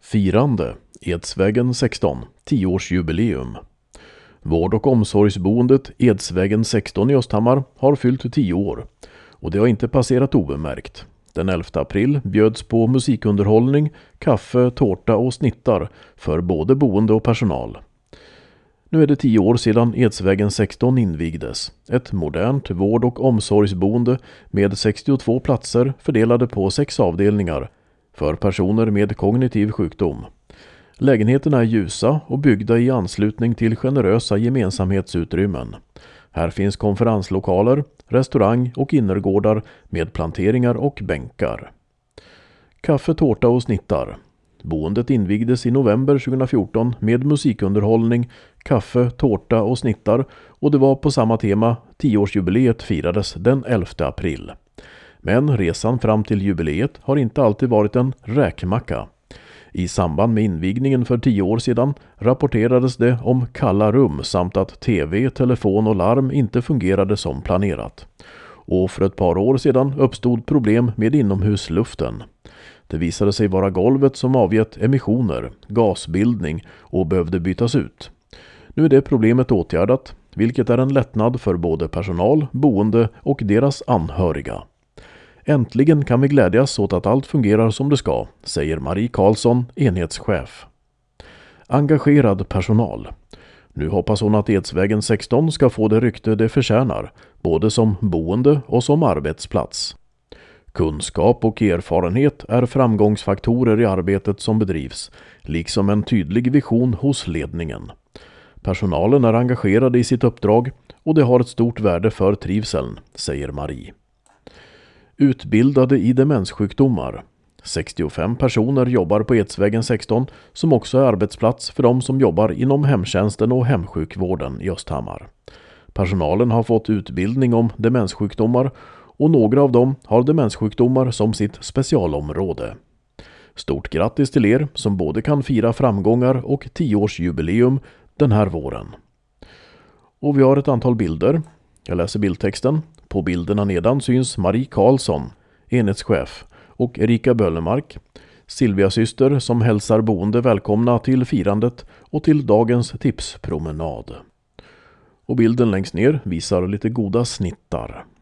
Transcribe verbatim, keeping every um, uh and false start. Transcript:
Firande, Edsvägen sexton, tioårsjubileum. Vård- och omsorgsboendet Edsvägen sexton i Östhammar har fyllt tio år och det har inte passerat obemärkt. Den elfte april bjöds på musikunderhållning, kaffe, tårta och snittar för både boende och personal. Nu är det tio år sedan Edsvägen sexton invigdes. Ett modernt vård- och omsorgsboende med sextiotvå platser fördelade på sex avdelningar för personer med kognitiv sjukdom. Lägenheterna är ljusa och byggda i anslutning till generösa gemensamhetsutrymmen. Här finns konferenslokaler, restaurang och innergårdar med planteringar och bänkar. Kaffe, tårta och snittar. Boendet invigdes i november tjugohundrafjorton med musikunderhållning, kaffe, tårta och snittar och det var på samma tema. Tioårsjubileet firades den elfte april. Men resan fram till jubileet har inte alltid varit en räkmacka. I samband med invigningen för tio år sedan rapporterades det om kalla rum samt att tv, telefon och larm inte fungerade som planerat. Och för ett par år sedan uppstod problem med inomhusluften. Det visade sig vara golvet som avgett emissioner, gasbildning och behövde bytas ut. Nu är det problemet åtgärdat, vilket är en lättnad för både personal, boende och deras anhöriga. Äntligen kan vi glädjas åt att allt fungerar som det ska, säger Marie Karlsson, enhetschef. Engagerad personal. Nu hoppas hon att Edsvägen sexton ska få det rykte det förtjänar, både som boende och som arbetsplats. Kunskap och erfarenhet är framgångsfaktorer i arbetet som bedrivs, liksom en tydlig vision hos ledningen. Personalen är engagerad i sitt uppdrag och det har ett stort värde för trivseln, säger Marie. Utbildade i demenssjukdomar. sextiofem personer jobbar på Edsvägen sexton som också är arbetsplats för de som jobbar inom hemtjänsten och hemsjukvården i Östhammar. Personalen har fått utbildning om demenssjukdomar och några av dem har demenssjukdomar som sitt specialområde. Stort grattis till er som både kan fira framgångar och tioårsjubileum den här våren. Och vi har ett antal bilder. Jag läser bildtexten. På bilderna nedan syns Marie Karlsson, enhetschef, och Erika Böllemark, Silvia syster som hälsar boende välkomna till firandet och till dagens tipspromenad. Och bilden längst ner visar lite goda snittar.